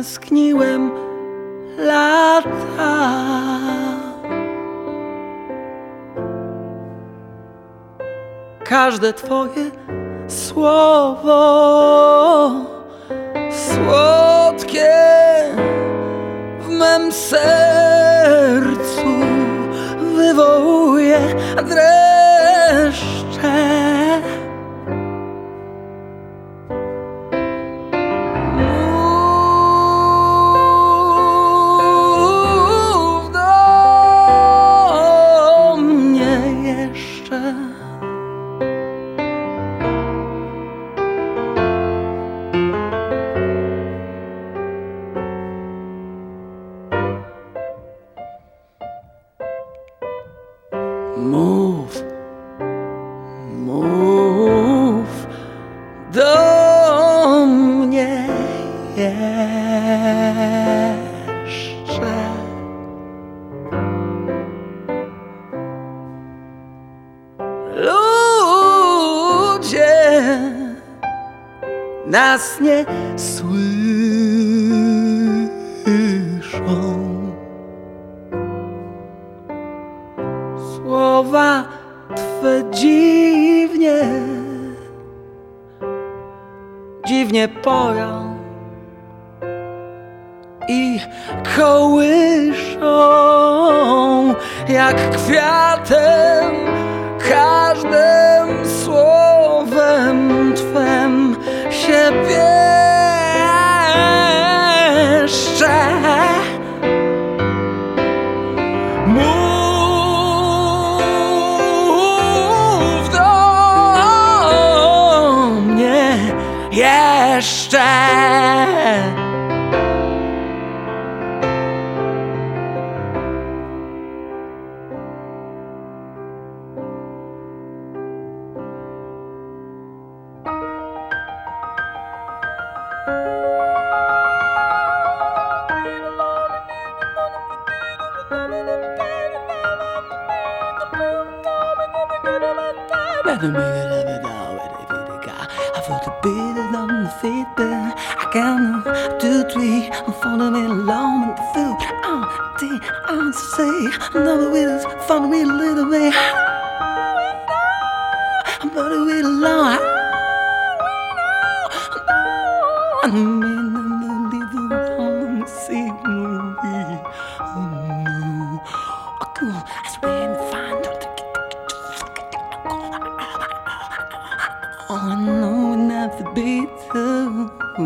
tęskniłem lata. Każde twoje słowo słodkie w mym sercu wywołuje dreszcze. Mów do mnie jeszcze. Mów, mów do mnie jeszcze. Ludzie nas nie słyszą. Słowa twe dziwnie poją i kołyszą jak kwiatem. Każdym słowem twem się pieszczę. Jeszcze. I felt a bit on the feet, but I count 1, 2, 3. I'm following me along with the food. I'm say another way to follow me a little bit. I'm following me along. I'm in the little long sea movie. Oh, cool. I swear to find. Oh, I know it never be true.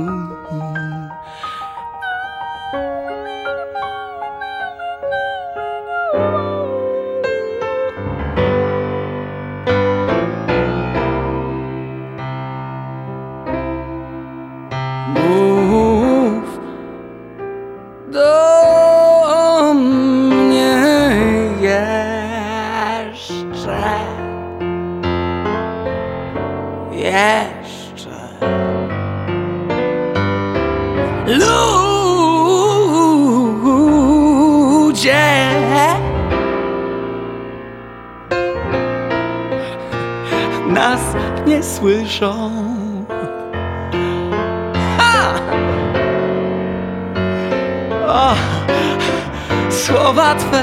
Mów do mnie jeszcze. Jeszcze. Ludzie nas nie słyszą. Słowa twe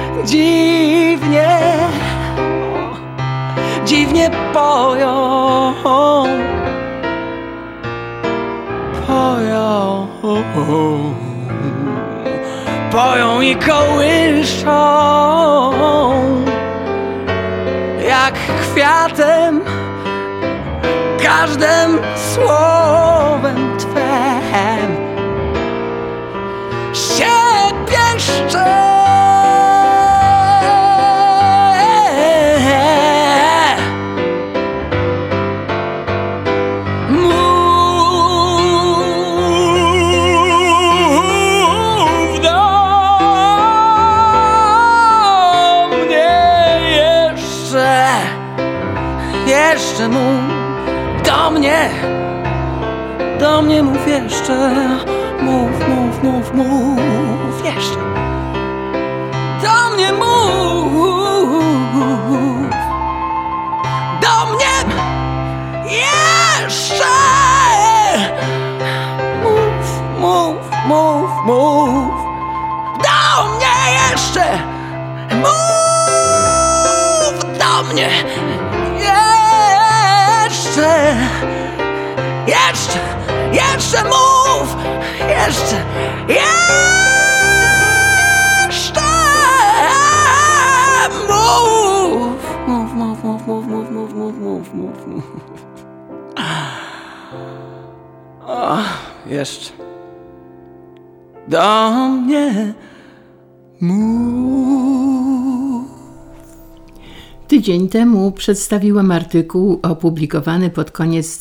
dziwnie poją i kołyszą jak kwiatem. Każdym słowem twem się pieszczę. Mów do mnie jeszcze. Jeszcze mów do mnie mów jeszcze. Mów jeszcze. Do mnie mów. Do mnie jeszcze. Mów. Jeszcze mów! Jeszcze! Mów. Jeszcze. Do mnie mów. Tydzień temu przedstawiłam artykuł opublikowany pod koniec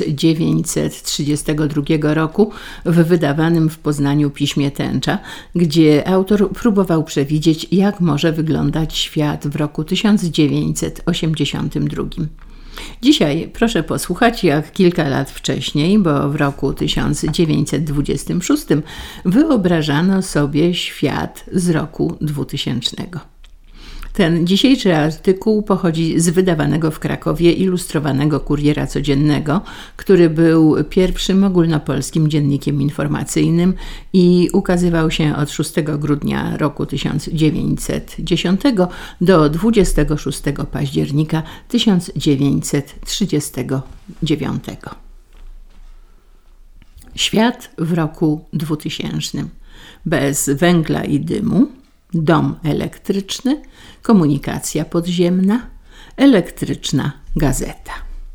1932 roku w wydawanym w Poznaniu piśmie Tęcza, gdzie autor próbował przewidzieć, jak może wyglądać świat w roku 1982. Dzisiaj proszę posłuchać, jak kilka lat wcześniej, bo w roku 1926 wyobrażano sobie świat z roku 2000. Ten dzisiejszy artykuł pochodzi z wydawanego w Krakowie Ilustrowanego Kuriera Codziennego, który był pierwszym ogólnopolskim dziennikiem informacyjnym i ukazywał się od 6 grudnia roku 1910 do 26 października 1939. Świat w roku 2000. Bez węgla i dymu, dom elektryczny, komunikacja podziemna, elektryczna gazeta.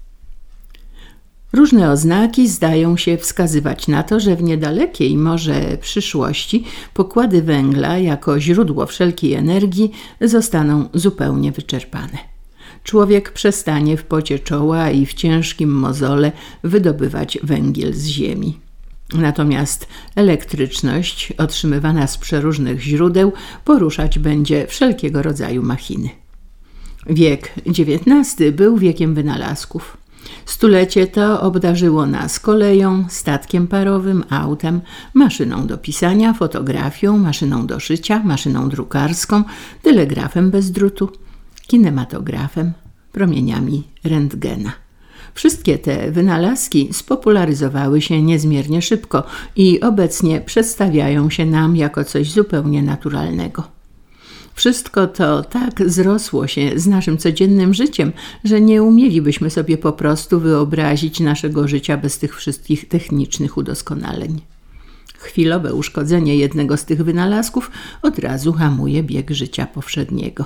Różne oznaki zdają się wskazywać na to, że w niedalekiej może przyszłości pokłady węgla jako źródło wszelkiej energii zostaną zupełnie wyczerpane. Człowiek przestanie w pocie czoła i w ciężkim mozole wydobywać węgiel z ziemi. Natomiast elektryczność otrzymywana z przeróżnych źródeł poruszać będzie wszelkiego rodzaju machiny. Wiek XIX był wiekiem wynalazków. Stulecie to obdarzyło nas koleją, statkiem parowym, autem, maszyną do pisania, fotografią, maszyną do szycia, maszyną drukarską, telegrafem bez drutu, kinematografem, promieniami rentgena. Wszystkie te wynalazki spopularyzowały się niezmiernie szybko i obecnie przedstawiają się nam jako coś zupełnie naturalnego. Wszystko to tak zrosło się z naszym codziennym życiem, że nie umielibyśmy sobie po prostu wyobrazić naszego życia bez tych wszystkich technicznych udoskonaleń. Chwilowe uszkodzenie jednego z tych wynalazków od razu hamuje bieg życia powszedniego.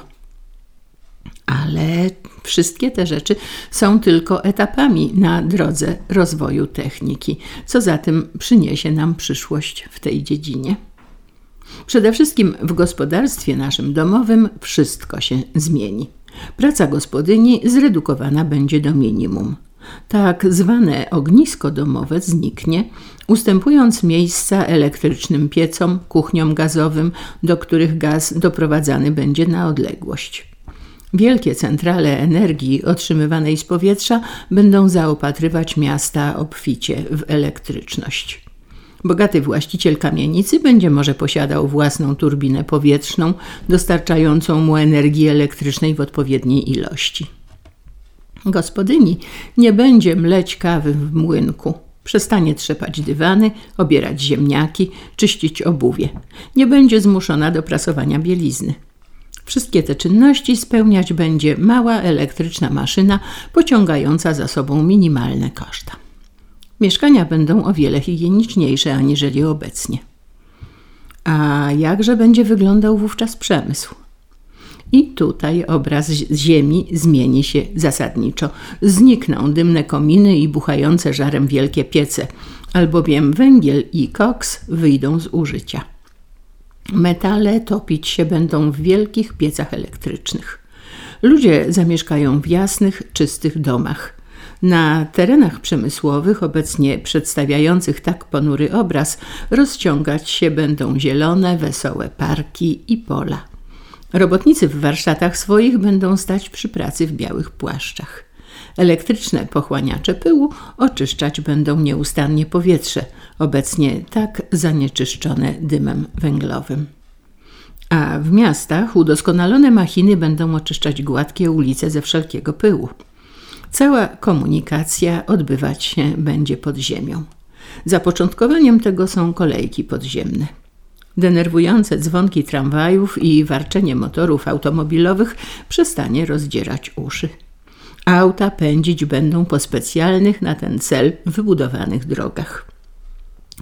Ale wszystkie te rzeczy są tylko etapami na drodze rozwoju techniki. Co zatem przyniesie nam przyszłość w tej dziedzinie? Przede wszystkim w gospodarstwie naszym domowym wszystko się zmieni. Praca gospodyni zredukowana będzie do minimum. Tak zwane ognisko domowe zniknie, ustępując miejsca elektrycznym piecom, kuchniom gazowym, do których gaz doprowadzany będzie na odległość. Wielkie centrale energii otrzymywanej z powietrza będą zaopatrywać miasta obficie w elektryczność. Bogaty właściciel kamienicy będzie może posiadał własną turbinę powietrzną dostarczającą mu energii elektrycznej w odpowiedniej ilości. Gospodyni nie będzie mleć kawy w młynku. Przestanie trzepać dywany, obierać ziemniaki, czyścić obuwie. Nie będzie zmuszona do prasowania bielizny. Wszystkie te czynności spełniać będzie mała elektryczna maszyna pociągająca za sobą minimalne koszta. Mieszkania będą o wiele higieniczniejsze aniżeli obecnie. A jakże będzie wyglądał wówczas przemysł? I tutaj obraz ziemi zmieni się zasadniczo. Znikną dymne kominy i buchające żarem wielkie piece, albowiem węgiel i koks wyjdą z użycia. Metale topić się będą w wielkich piecach elektrycznych. Ludzie zamieszkają w jasnych, czystych domach. Na terenach przemysłowych, obecnie przedstawiających tak ponury obraz, rozciągać się będą zielone, wesołe parki i pola. Robotnicy w warsztatach swoich będą stać przy pracy w białych płaszczach. Elektryczne pochłaniacze pyłu oczyszczać będą nieustannie powietrze, obecnie tak zanieczyszczone dymem węglowym. A w miastach udoskonalone machiny będą oczyszczać gładkie ulice ze wszelkiego pyłu. Cała komunikacja odbywać się będzie pod ziemią. Zapoczątkowaniem tego są kolejki podziemne. Denerwujące dzwonki tramwajów i warczenie motorów automobilowych przestanie rozdzierać uszy. Auta pędzić będą po specjalnych na ten cel wybudowanych drogach.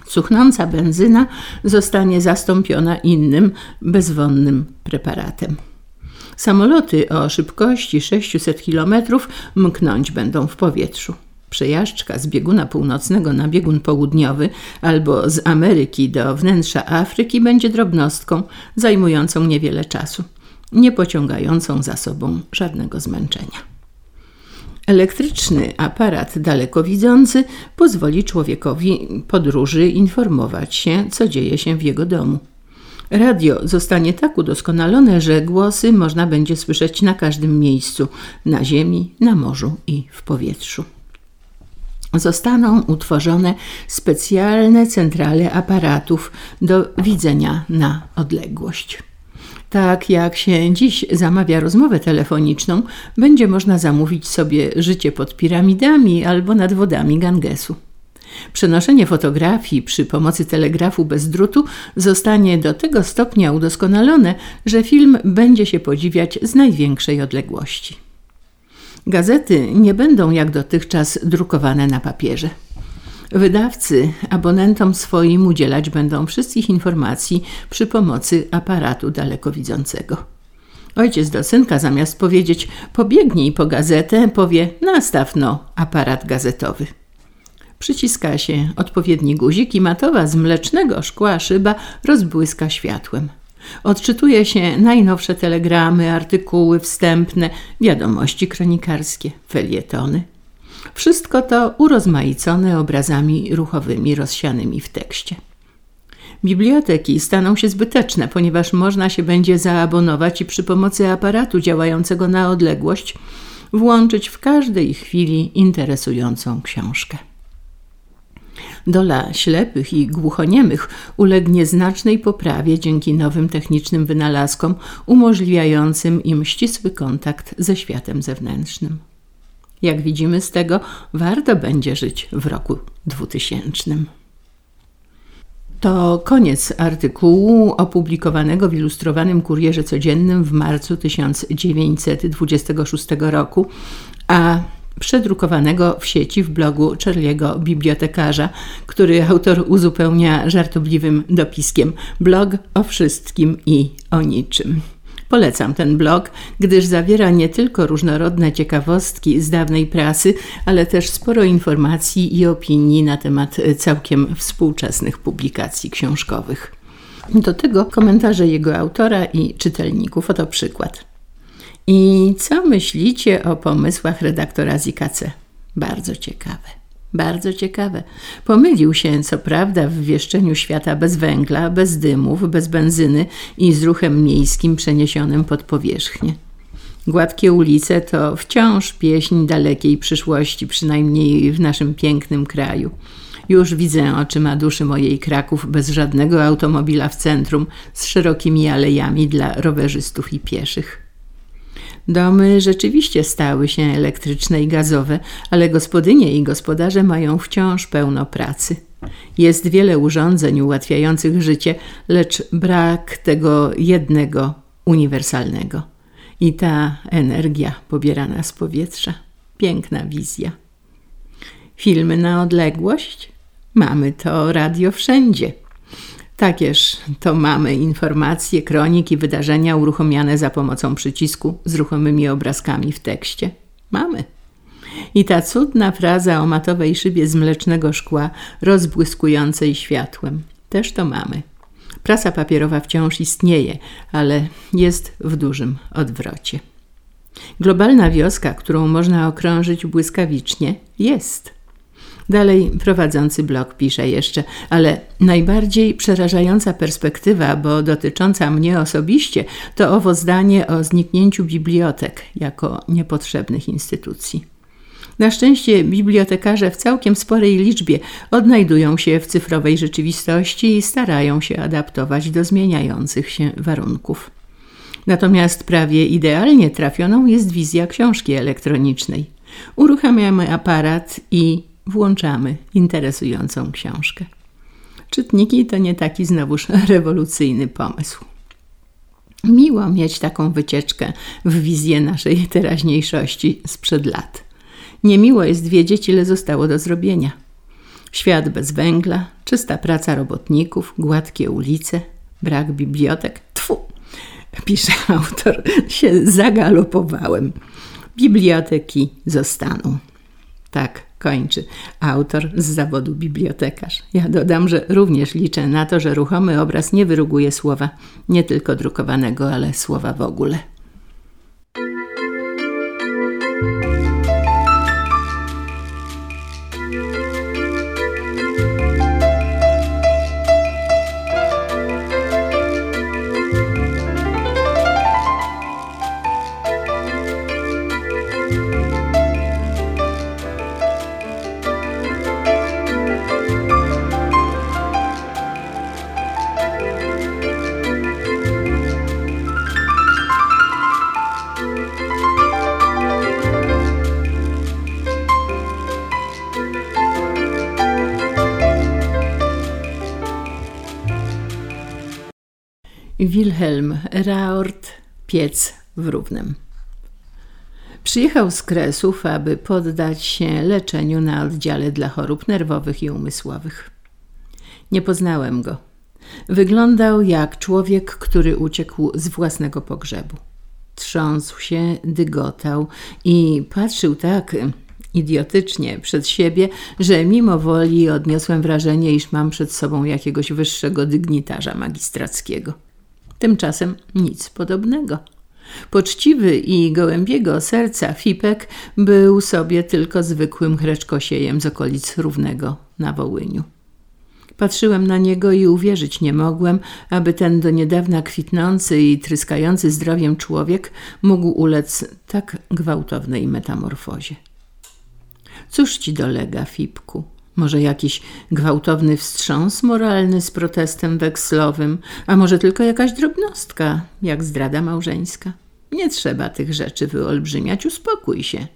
cuchnąca benzyna zostanie zastąpiona innym, bezwonnym preparatem. Samoloty o szybkości 600 km mknąć będą w powietrzu. Przejażdżka z bieguna północnego na biegun południowy albo z Ameryki do wnętrza Afryki będzie drobnostką zajmującą niewiele czasu, nie pociągającą za sobą żadnego zmęczenia. Elektryczny aparat dalekowidzący pozwoli człowiekowi podróży informować się, co dzieje się w jego domu. Radio zostanie tak udoskonalone, że głosy można będzie słyszeć na każdym miejscu, na ziemi, na morzu i w powietrzu. Zostaną utworzone specjalne centrale aparatów do widzenia na odległość. Tak jak się dziś zamawia rozmowę telefoniczną, będzie można zamówić sobie życie pod piramidami albo nad wodami Gangesu. Przenoszenie fotografii przy pomocy telegrafu bez drutu zostanie do tego stopnia udoskonalone, że film będzie się podziwiać z największej odległości. Gazety nie będą jak dotychczas drukowane na papierze. Wydawcy abonentom swoim udzielać będą wszystkich informacji przy pomocy aparatu dalekowidzącego. Ojciec do synka zamiast powiedzieć pobiegnij po gazetę, powie nastaw no aparat gazetowy. Przyciska się odpowiedni guzik i matowa z mlecznego szkła szyba rozbłyska światłem. Odczytuje się najnowsze telegramy, artykuły wstępne, wiadomości kronikarskie, felietony. Wszystko to urozmaicone obrazami ruchowymi rozsianymi w tekście. Biblioteki staną się zbyteczne, ponieważ można się będzie zaabonować i przy pomocy aparatu działającego na odległość włączyć w każdej chwili interesującą książkę. Dola ślepych i głuchoniemych ulegnie znacznej poprawie dzięki nowym technicznym wynalazkom umożliwiającym im ścisły kontakt ze światem zewnętrznym. Jak widzimy z tego, warto będzie żyć w roku 2000. To koniec artykułu opublikowanego w Ilustrowanym Kurierze Codziennym w marcu 1926 roku, a przedrukowanego w sieci w blogu Charlie'ego Bibliotekarza, który autor uzupełnia żartobliwym dopiskiem: blog o wszystkim i o niczym. Polecam ten blog, gdyż zawiera nie tylko różnorodne ciekawostki z dawnej prasy, ale też sporo informacji i opinii na temat całkiem współczesnych publikacji książkowych. Do tego komentarze jego autora i czytelników. Oto przykład. I co myślicie o pomysłach redaktora ZKC? Bardzo ciekawe. Bardzo ciekawe. Pomylił się, co prawda, w wieszczeniu świata bez węgla, bez dymów, bez benzyny i z ruchem miejskim przeniesionym pod powierzchnię. Gładkie ulice to wciąż pieśń dalekiej przyszłości, przynajmniej w naszym pięknym kraju. Już widzę oczyma duszy mojej Kraków bez żadnego automobila w centrum, z szerokimi alejami dla rowerzystów i pieszych. Domy rzeczywiście stały się elektryczne i gazowe, ale gospodynie i gospodarze mają wciąż pełno pracy. Jest wiele urządzeń ułatwiających życie, lecz brak tego jednego, uniwersalnego. I ta energia pobierana z powietrza. Piękna wizja. Filmy na odległość? Mamy to radio wszędzie. Takież to mamy informacje, kroniki, wydarzenia uruchomione za pomocą przycisku z ruchomymi obrazkami w tekście. Mamy. I ta cudna fraza o matowej szybie z mlecznego szkła rozbłyskującej światłem. Też to mamy. Prasa papierowa wciąż istnieje, ale jest w dużym odwrocie. Globalna wioska, którą można okrążyć błyskawicznie, jest. Dalej prowadzący blog pisze jeszcze, ale najbardziej przerażająca perspektywa, bo dotycząca mnie osobiście, to owo zdanie o zniknięciu bibliotek jako niepotrzebnych instytucji. Na szczęście bibliotekarze w całkiem sporej liczbie odnajdują się w cyfrowej rzeczywistości i starają się adaptować do zmieniających się warunków. Natomiast prawie idealnie trafioną jest wizja książki elektronicznej. Uruchamiamy aparat i włączamy interesującą książkę. Czytniki to nie taki znowuż rewolucyjny pomysł. Miło mieć taką wycieczkę w wizję naszej teraźniejszości sprzed lat. Niemiło jest wiedzieć, ile zostało do zrobienia. Świat bez węgla, czysta praca robotników, gładkie ulice, brak bibliotek. Tfu! Pisze autor, się zagalopowałem. Biblioteki zostaną. Tak kończy autor z zawodu bibliotekarz. Ja dodam, że również liczę na to, że ruchomy obraz nie wyruguje słowa, nie tylko drukowanego, ale słowa w ogóle. Wilhelm Raort, piec w Równem. Przyjechał z Kresów, aby poddać się leczeniu na oddziale dla chorób nerwowych i umysłowych. Nie poznałem go. Wyglądał jak człowiek, który uciekł z własnego pogrzebu. Trząsł się, dygotał i patrzył tak idiotycznie przed siebie, że mimo woli odniosłem wrażenie, iż mam przed sobą jakiegoś wyższego dygnitarza magistrackiego. Tymczasem nic podobnego. Poczciwy i gołębiego serca Fipek był sobie tylko zwykłym chreczkosiejem z okolic Równego na Wołyniu. Patrzyłem na niego i uwierzyć nie mogłem, aby ten do niedawna kwitnący i tryskający zdrowiem człowiek mógł ulec tak gwałtownej metamorfozie. Cóż ci dolega, Fipku? Może jakiś gwałtowny wstrząs moralny z protestem wekslowym, a może tylko jakaś drobnostka, jak zdrada małżeńska? Nie trzeba tych rzeczy wyolbrzymiać, uspokój się.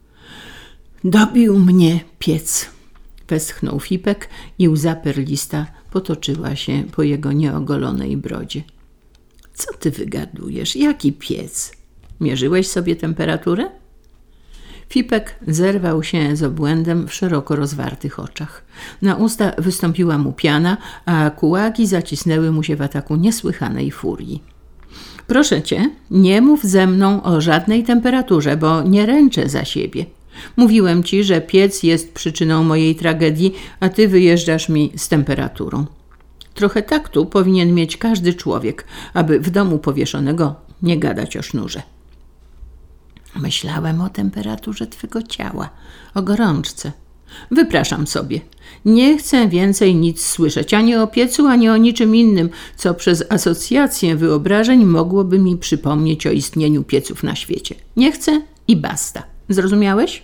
Dobił mnie piec, westchnął Fipek i łza perlista potoczyła się po jego nieogolonej brodzie. Co ty wygadujesz? Jaki piec? Mierzyłeś sobie temperaturę? Fipek zerwał się z obłędem w szeroko rozwartych oczach. Na usta wystąpiła mu piana, a kułaki zacisnęły mu się w ataku niesłychanej furii. Proszę cię, nie mów ze mną o żadnej temperaturze, bo nie ręczę za siebie. Mówiłem ci, że piec jest przyczyną mojej tragedii, a ty wyjeżdżasz mi z temperaturą. Trochę taktu powinien mieć każdy człowiek, aby w domu powieszonego nie gadać o sznurze. Myślałem o temperaturze twego ciała, o gorączce. Wypraszam sobie. Nie chcę więcej nic słyszeć, ani o piecu, ani o niczym innym, co przez asocjację wyobrażeń mogłoby mi przypomnieć o istnieniu pieców na świecie. Nie chcę i basta. Zrozumiałeś?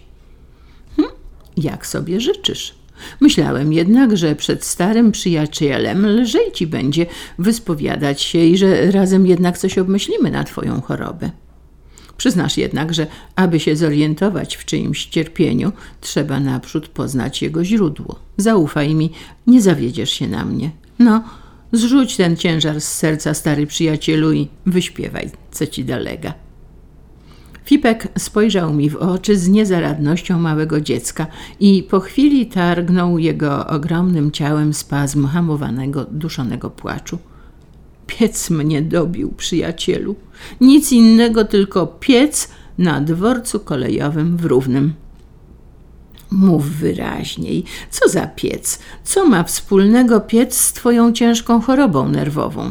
Jak sobie życzysz. Myślałem jednak, że przed starym przyjacielem lżej ci będzie wyspowiadać się i że razem jednak coś obmyślimy na twoją chorobę. Przyznasz jednak, że aby się zorientować w czyimś cierpieniu, trzeba naprzód poznać jego źródło. Zaufaj mi, nie zawiedziesz się na mnie. No, zrzuć ten ciężar z serca, stary przyjacielu, i wyśpiewaj, co ci dolega. Fipek spojrzał mi w oczy z niezaradnością małego dziecka i po chwili targnął jego ogromnym ciałem spazm hamowanego, duszonego płaczu. Piec mnie dobił, przyjacielu. Nic innego, tylko piec na dworcu kolejowym w Równym. Mów wyraźniej, co za piec? Co ma wspólnego piec z twoją ciężką chorobą nerwową?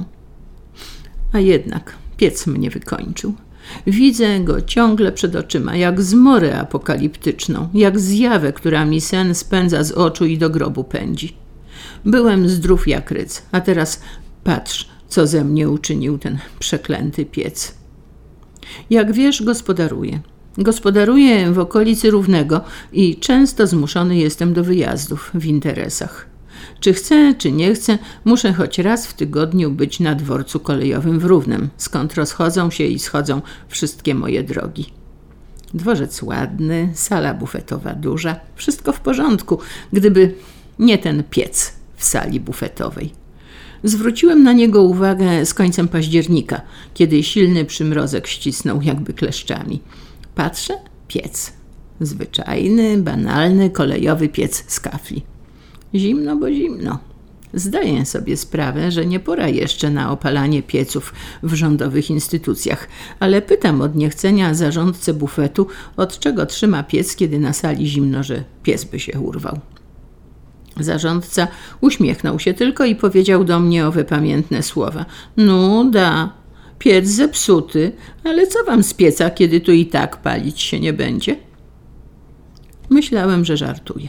A jednak piec mnie wykończył. Widzę go ciągle przed oczyma, jak zmorę apokaliptyczną, jak zjawę, która mi sen spędza z oczu i do grobu pędzi. Byłem zdrów jak ryc, a teraz patrz, co ze mnie uczynił ten przeklęty piec. Jak wiesz, gospodaruję. Gospodaruję w okolicy Równego i często zmuszony jestem do wyjazdów w interesach. Czy chcę, czy nie chcę, muszę choć raz w tygodniu być na dworcu kolejowym w Równem, skąd rozchodzą się i schodzą wszystkie moje drogi. Dworzec ładny, sala bufetowa duża, wszystko w porządku, gdyby nie ten piec w sali bufetowej. Zwróciłem na niego uwagę z końcem października, kiedy silny przymrozek ścisnął jakby kleszczami. Patrzę, piec. Zwyczajny, banalny, kolejowy piec z kafli. Zimno, bo zimno. Zdaję sobie sprawę, że nie pora jeszcze na opalanie pieców w rządowych instytucjach, ale pytam od niechcenia zarządcę bufetu, od czego trzyma piec, kiedy na sali zimno, że pies by się urwał. Zarządca uśmiechnął się tylko i powiedział do mnie owe pamiętne słowa. No da, piec zepsuty, ale co wam z pieca, kiedy tu i tak palić się nie będzie? Myślałem, że żartuje.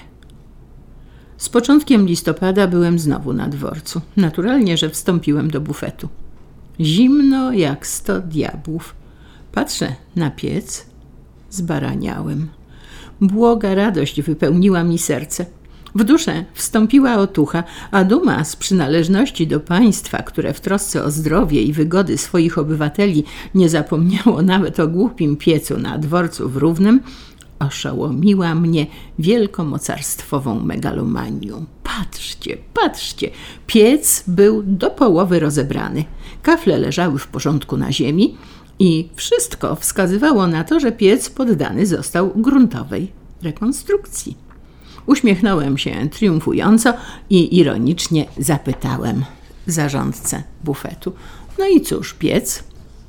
Z początkiem listopada byłem znowu na dworcu. Naturalnie, że wstąpiłem do bufetu. Zimno jak 100 diabłów. Patrzę na piec, zbaraniałem. Błoga radość wypełniła mi serce. W duszę wstąpiła otucha, a duma z przynależności do państwa, które w trosce o zdrowie i wygody swoich obywateli nie zapomniało nawet o głupim piecu na dworcu w Równym, oszołomiła mnie wielkomocarstwową megalomanią. Patrzcie, patrzcie, piec był do połowy rozebrany. Kafle leżały w porządku na ziemi i wszystko wskazywało na to, że piec poddany został gruntowej rekonstrukcji. Uśmiechnąłem się triumfująco i ironicznie zapytałem zarządcę bufetu. No i cóż, piec?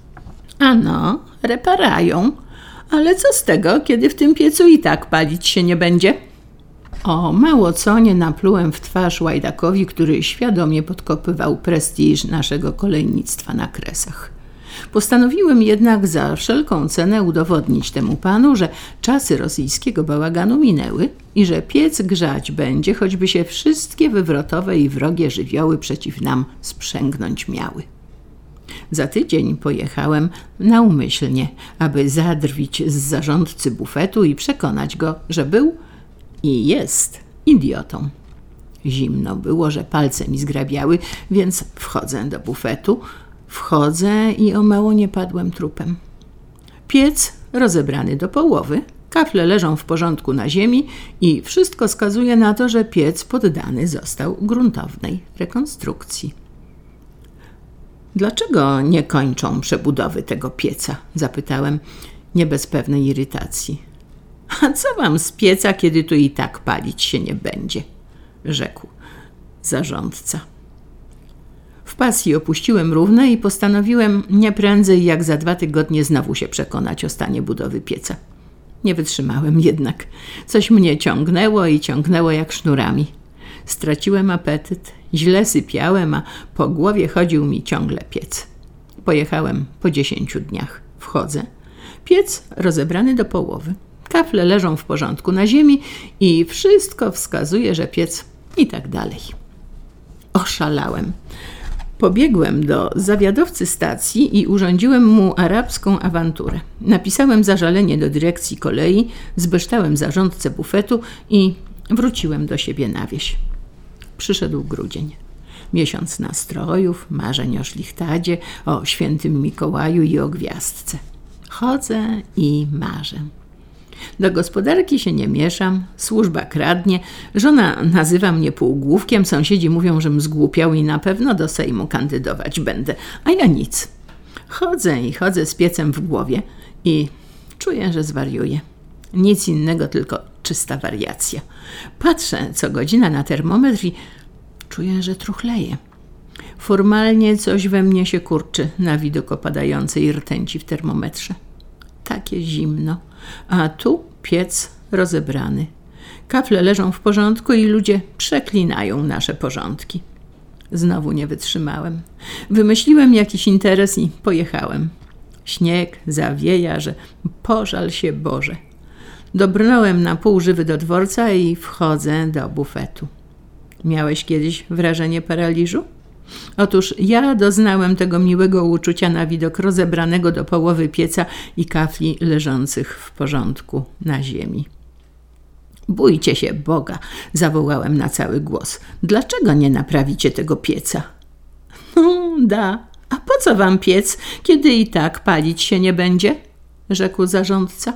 Ano, reparają. Ale co z tego, kiedy w tym piecu i tak palić się nie będzie? O, mało co nie naplułem w twarz łajdakowi, który świadomie podkopywał prestiż naszego kolejnictwa na Kresach. Postanowiłem jednak za wszelką cenę udowodnić temu panu, że czasy rosyjskiego bałaganu minęły i że piec grzać będzie, choćby się wszystkie wywrotowe i wrogie żywioły przeciw nam sprzęgnąć miały. Za tydzień pojechałem naumyślnie, aby zadrwić z zarządcy bufetu i przekonać go, że był i jest idiotą. Zimno było, że palce mi zgrabiały, więc wchodzę do bufetu. Wchodzę i o mało nie padłem trupem. Piec rozebrany do połowy, kafle leżą w porządku na ziemi i wszystko wskazuje na to, że piec poddany został gruntownej rekonstrukcji. Dlaczego nie kończą przebudowy tego pieca? Zapytałem, nie bez pewnej irytacji. A co wam z pieca, kiedy tu i tak palić się nie będzie? Rzekł zarządca. W pasji opuściłem Równe i postanowiłem nie prędzej jak za 2 tygodnie znowu się przekonać o stanie budowy pieca. Nie wytrzymałem jednak. Coś mnie ciągnęło i ciągnęło jak sznurami. Straciłem apetyt, źle sypiałem, a po głowie chodził mi ciągle piec. Pojechałem po 10 dniach. Wchodzę. Piec rozebrany do połowy. Kafle leżą w porządku na ziemi i wszystko wskazuje, że piec i tak dalej. Oszalałem. Pobiegłem do zawiadowcy stacji i urządziłem mu arabską awanturę. Napisałem zażalenie do dyrekcji kolei, zbeształem zarządcę bufetu i wróciłem do siebie na wieś. Przyszedł grudzień. Miesiąc nastrojów, marzeń o szlichtadzie, o świętym Mikołaju i o gwiazdce. Chodzę i marzę. Do gospodarki się nie mieszam, służba kradnie, żona nazywa mnie półgłówkiem, sąsiedzi mówią, żem zgłupiał i na pewno do Sejmu kandydować będę, a ja nic. Chodzę i chodzę z piecem w głowie i czuję, że zwariuję. Nic innego, tylko czysta wariacja. Patrzę co godzina na termometr i czuję, że truchleję. Formalnie coś we mnie się kurczy na widok opadającej rtęci w termometrze. Takie zimno, a tu piec rozebrany. Kafle leżą w porządku i ludzie przeklinają nasze porządki. Znowu nie wytrzymałem. Wymyśliłem jakiś interes i pojechałem. Śnieg zawieja, że pożal się Boże. Dobrnąłem na pół żywy do dworca i wchodzę do bufetu. Miałeś kiedyś wrażenie paraliżu? Otóż ja doznałem tego miłego uczucia na widok rozebranego do połowy pieca i kafli leżących w porządku na ziemi. Bójcie się Boga, zawołałem na cały głos. Dlaczego nie naprawicie tego pieca? No da, a po co wam piec, kiedy i tak palić się nie będzie? Rzekł zarządca.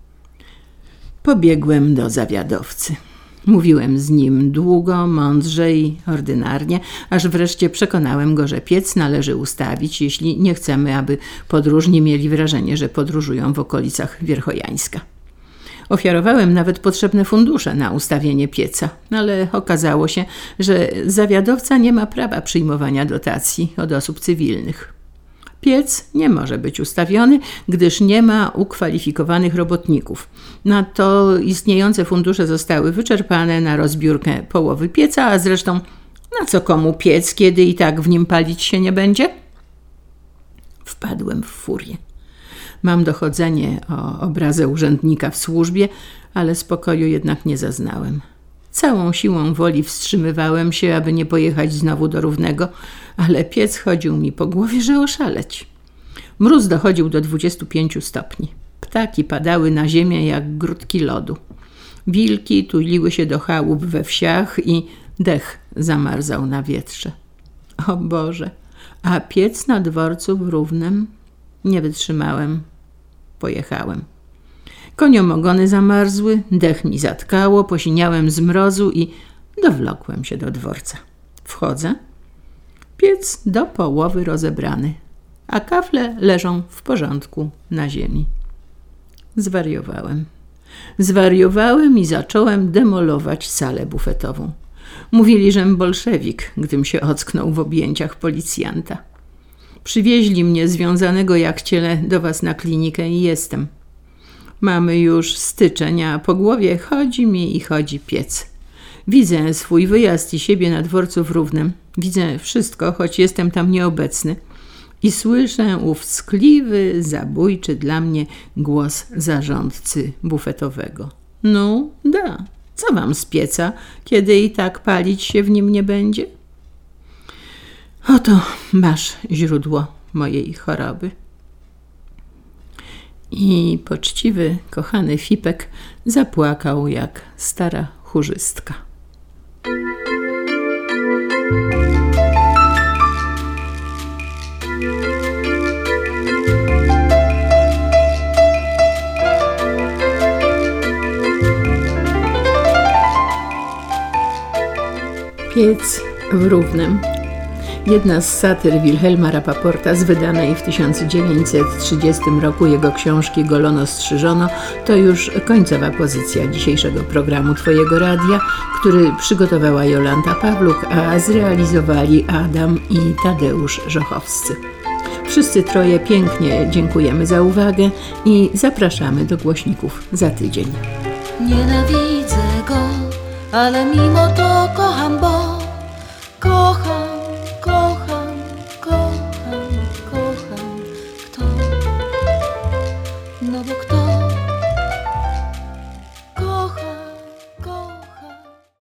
Pobiegłem do zawiadowcy. Mówiłem z nim długo, mądrze i ordynarnie, aż wreszcie przekonałem go, że piec należy ustawić, jeśli nie chcemy, aby podróżni mieli wrażenie, że podróżują w okolicach Wierchojańska. Ofiarowałem nawet potrzebne fundusze na ustawienie pieca, ale okazało się, że zawiadowca nie ma prawa przyjmowania dotacji od osób cywilnych. Piec nie może być ustawiony, gdyż nie ma ukwalifikowanych robotników. Na to istniejące fundusze zostały wyczerpane na rozbiórkę połowy pieca, a zresztą na co komu piec, kiedy i tak w nim palić się nie będzie? Wpadłem w furię. Mam dochodzenie o obrazę urzędnika w służbie, ale spokoju jednak nie zaznałem. Całą siłą woli wstrzymywałem się, aby nie pojechać znowu do Równego, ale piec chodził mi po głowie, że oszaleć. Mróz dochodził do 25 stopni. Ptaki padały na ziemię jak grudki lodu. Wilki tuliły się do chałup we wsiach i dech zamarzał na wietrze. O Boże, a piec na dworcu w Równem? Nie wytrzymałem. Pojechałem. Koniom ogony zamarzły, dech mi zatkało, posiniałem z mrozu i dowlokłem się do dworca. Wchodzę. Piec do połowy rozebrany, a kafle leżą w porządku na ziemi. Zwariowałem i zacząłem demolować salę bufetową. Mówili, żem bolszewik, gdym się ocknął w objęciach policjanta. Przywieźli mnie związanego jak ciele do was na klinikę i jestem. Mamy już styczeń, a po głowie chodzi mi i chodzi piec. Widzę swój wyjazd i siebie na dworcu w Równem. Widzę wszystko, choć jestem tam nieobecny. I słyszę ów skliwy, zabójczy dla mnie głos zarządcy bufetowego. No, da, co wam z pieca, kiedy i tak palić się w nim nie będzie? Oto masz źródło mojej choroby. I poczciwy, kochany Fipek zapłakał jak stara chórzystka. Piec w Równem. Jedna z satyr Wilhelma Rapaporta z wydanej w 1930 roku jego książki Golono strzyżono to już końcowa pozycja dzisiejszego programu Twojego Radia, który przygotowała Jolanta Pawluk, a zrealizowali Adam i Tadeusz Żochowscy. Wszyscy troje pięknie dziękujemy za uwagę i zapraszamy do głośników za tydzień. Nienawidzę go, ale mimo to kocham, bo kocham.